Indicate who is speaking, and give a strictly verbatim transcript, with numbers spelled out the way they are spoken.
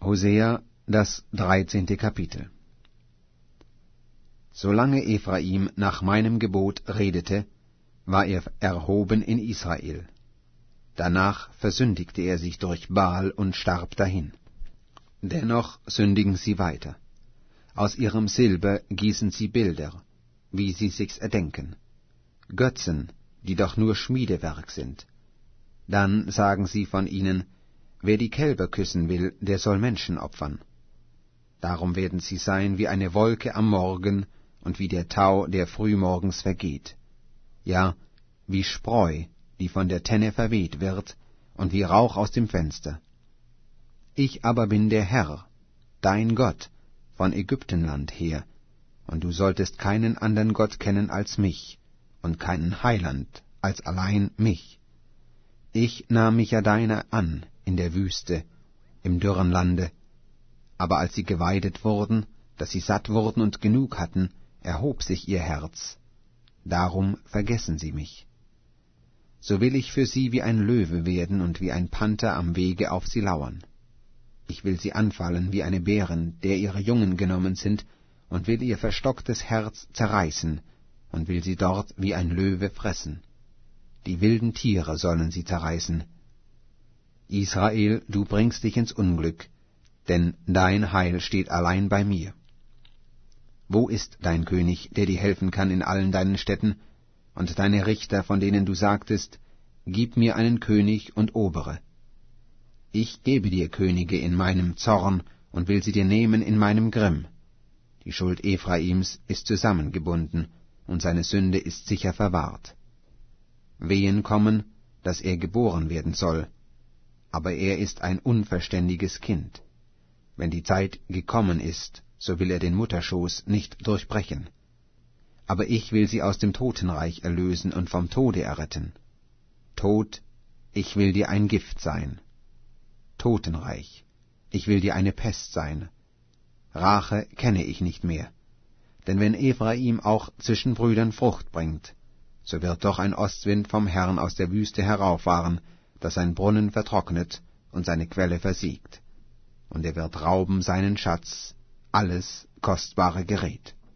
Speaker 1: Hosea, das dreizehnte Kapitel. Solange Ephraim nach meinem Gebot redete, war er erhoben in Israel. Danach versündigte er sich durch Baal und starb dahin. Dennoch sündigen sie weiter. Aus ihrem Silber gießen sie Bilder, wie sie sich's erdenken. Götzen, die doch nur Schmiedewerk sind. Dann sagen sie von ihnen, wer die Kälber küssen will, der soll Menschen opfern. Darum werden sie sein wie eine Wolke am Morgen und wie der Tau, der frühmorgens vergeht. Ja, wie Spreu, die von der Tenne verweht wird, und wie Rauch aus dem Fenster. Ich aber bin der Herr, dein Gott, von Ägyptenland her, und du solltest keinen anderen Gott kennen als mich, und keinen Heiland als allein mich. Ich nahm mich ja deiner an in der Wüste, im dürren Lande, aber als sie geweidet wurden, dass sie satt wurden und genug hatten, erhob sich ihr Herz. Darum vergessen sie mich. So will ich für sie wie ein Löwe werden und wie ein Panther am Wege auf sie lauern. Ich will sie anfallen wie eine Bärin, der ihre Jungen genommen sind, und will ihr verstocktes Herz zerreißen, und will sie dort wie ein Löwe fressen. Die wilden Tiere sollen sie zerreißen. Israel, du bringst dich ins Unglück, denn dein Heil steht allein bei mir. Wo ist dein König, der dir helfen kann in allen deinen Städten, und deine Richter, von denen du sagtest, gib mir einen König und Obere? Ich gebe dir Könige in meinem Zorn und will sie dir nehmen in meinem Grimm. Die Schuld Ephraims ist zusammengebunden, und seine Sünde ist sicher verwahrt. Wehen kommen, dass er geboren werden soll, aber er ist ein unverständiges Kind. Wenn die Zeit gekommen ist, so will er den Mutterschoß nicht durchbrechen. Aber ich will sie aus dem Totenreich erlösen und vom Tode erretten. Tod, ich will dir ein Gift sein. Totenreich, ich will dir eine Pest sein. Rache kenne ich nicht mehr. Denn wenn Ephraim auch zwischen Brüdern Frucht bringt, so wird doch ein Ostwind vom Herrn aus der Wüste herauffahren, dass sein Brunnen vertrocknet und seine Quelle versiegt. Und er wird rauben seinen Schatz, alles kostbare Gerät.